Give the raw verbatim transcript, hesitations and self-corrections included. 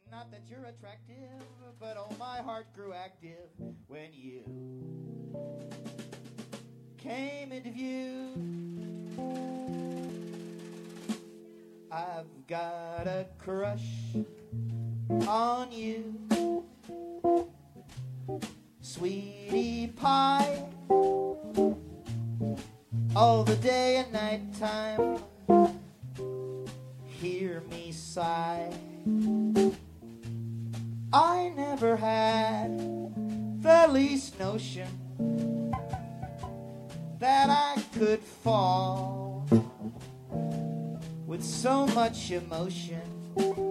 Not that you're attractive, but oh, my heart grew active when you came into view. I've got a crush on you, sweetie pie, all the day and night time. Hear me sigh. I never had the least notion that I could fall with so much emotion